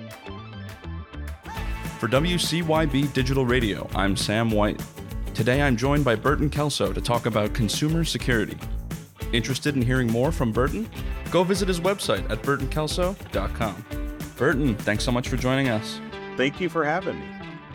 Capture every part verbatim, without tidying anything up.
For W C Y B Digital Radio, I'm Sam White. Today I'm joined by Burton Kelso to talk about consumer security. Interested in hearing more from Burton? Go visit his website at burton kelso dot com. Burton, thanks so much for joining us. Thank you for having me.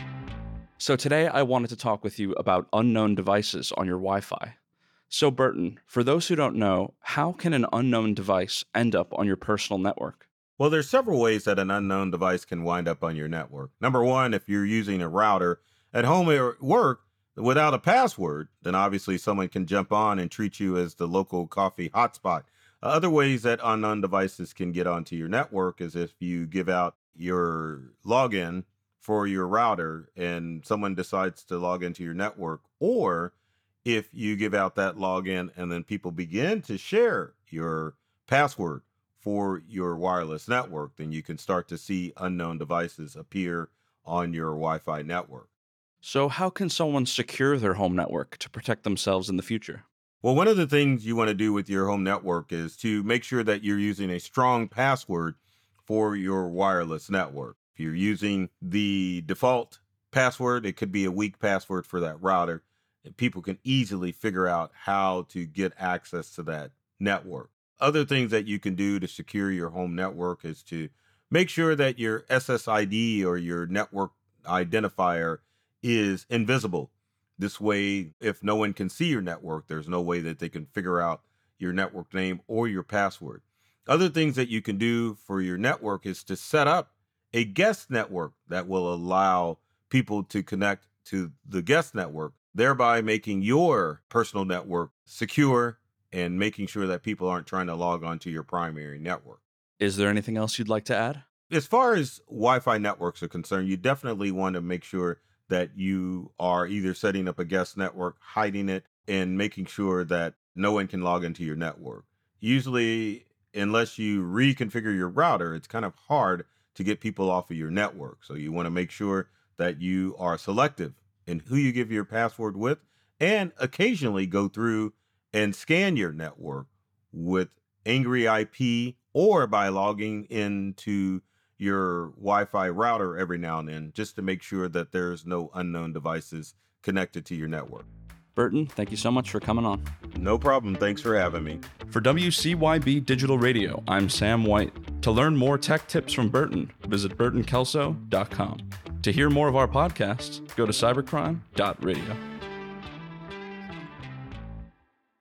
So today I wanted to talk with you about unknown devices on your Wi-Fi. So Burton, for those who don't know, how can an unknown device end up on your personal network? Well, there's several ways that an unknown device can wind up on your network. Number one, if you're using a router at home or at work without a password, then obviously someone can jump on and treat you as the local coffee hotspot. Other ways that unknown devices can get onto your network is if you give out your login for your router and someone decides to log into your network, or if you give out that login and then people begin to share your password for your wireless network, then you can start to see unknown devices appear on your Wi-Fi network. So how can someone secure their home network to protect themselves in the future? Well, one of the things you want to do with your home network is to make sure that you're using a strong password for your wireless network. If you're using the default password, it could be a weak password for that router, and people can easily figure out how to get access to that network. Other things that you can do to secure your home network is to make sure that your S S I D or your network identifier is invisible. This way, if no one can see your network, there's no way that they can figure out your network name or your password. Other things that you can do for your network is to set up a guest network that will allow people to connect to the guest network, thereby making your personal network secure and making sure that people aren't trying to log on to your primary network. Is there anything else you'd like to add? As far as Wi-Fi networks are concerned, you definitely want to make sure that you are either setting up a guest network, hiding it, and making sure that no one can log into your network. Usually, unless you reconfigure your router, it's kind of hard to get people off of your network. So you want to make sure that you are selective in who you give your password with, and occasionally go through and scan your network with Angry I P or by logging into your Wi-Fi router every now and then, just to make sure that there's no unknown devices connected to your network. Burton, thank you so much for coming on. No problem. Thanks for having me. For W C Y B Digital Radio, I'm Sam White. To learn more tech tips from Burton, visit burton kelso dot com. To hear more of our podcasts, go to cybercrime dot radio.